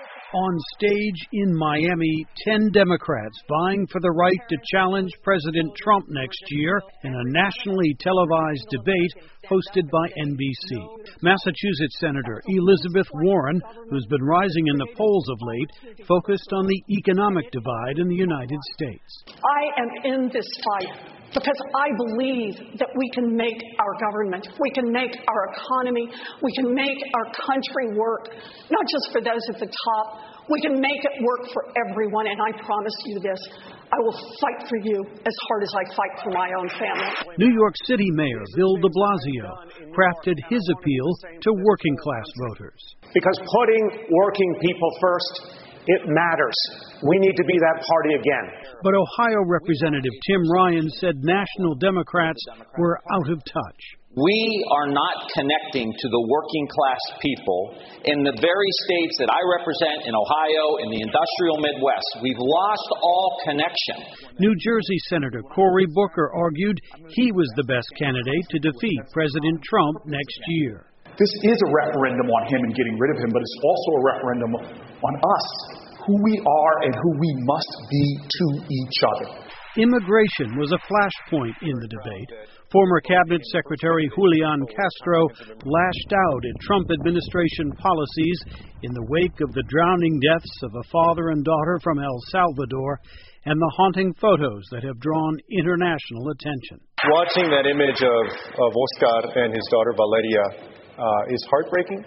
On stage in Miami, 10 Democrats vying for the right to challenge President Trump next year in a nationally televised debate hosted by NBC. Massachusetts Senator Elizabeth Warren, who's been rising in the polls of late, focused on the economic divide in the United States. I am in this fight because I believe that we can make our government, we can make our economy, we can make our country work, not just for those at the top. We can make it work for everyone, and I promise you this, I will fight for you as hard as I fight for my own family. New York City Mayor Bill de Blasio crafted his appeal to working-class voters. Because putting working people first, it matters. We need to be that party again. But Ohio Representative Tim Ryan said national Democrats were out of touch. We are not connecting to the working class people in the very states that I represent in Ohio, in the industrial Midwest. We've lost all connection. New Jersey Senator Cory Booker argued he was the best candidate to defeat President Trump next year. This is a referendum on him and getting rid of him, but it's also a referendum on us, who we are and who we must be to each other. Immigration was a flashpoint in the debate. Former Cabinet Secretary Julian Castro lashed out at Trump administration policies in the wake of the drowning deaths of a father and daughter from El Salvador and the haunting photos that have drawn international attention. Watching that image of Oscar and his daughter Valeria is heartbreaking.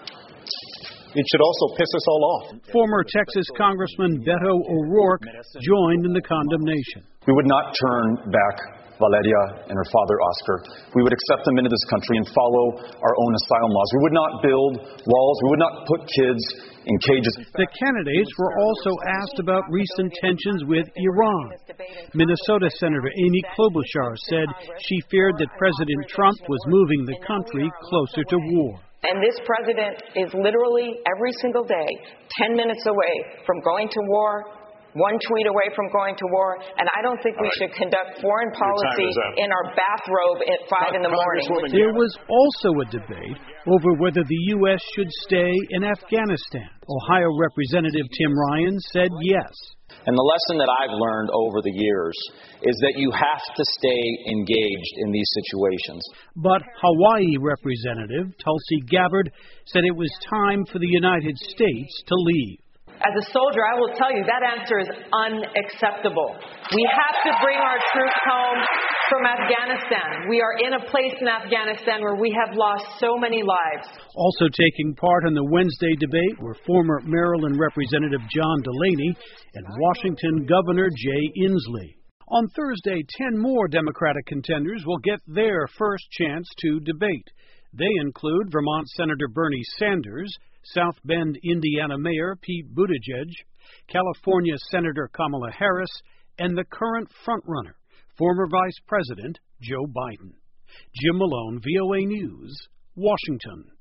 It should also piss us all off. Former Texas Congressman Beto O'Rourke joined in the condemnation. We would not turn back Valeria and her father, Oscar. We would accept them into this country and follow our own asylum laws. We would not build walls. We would not put kids in cages. The candidates were also asked about recent tensions with Iran. Minnesota Senator Amy Klobuchar said she feared that President Trump was moving the country closer to war. And this president is literally every single day 10 minutes away from going to war, one tweet away from going to war, and I don't think we should conduct foreign policy in our bathrobe at 5 in the morning. There was also a debate over whether the U.S. should stay in Afghanistan. Ohio Representative Tim Ryan said yes. And the lesson that I've learned over the years is that you have to stay engaged in these situations. But Hawaii Representative Tulsi Gabbard said it was time for the United States to leave. As a soldier, I will tell you that answer is unacceptable. We have to bring our troops home from Afghanistan. We are in a place in Afghanistan where we have lost so many lives. Also taking part in the Wednesday debate were former Maryland Representative John Delaney and Washington Governor Jay Inslee. On Thursday, 10 more Democratic contenders will get their first chance to debate. They include Vermont Senator Bernie Sanders, South Bend, Indiana Mayor Pete Buttigieg, California Senator Kamala Harris, and the current frontrunner, former Vice President Joe Biden. Jim Malone, VOA News, Washington.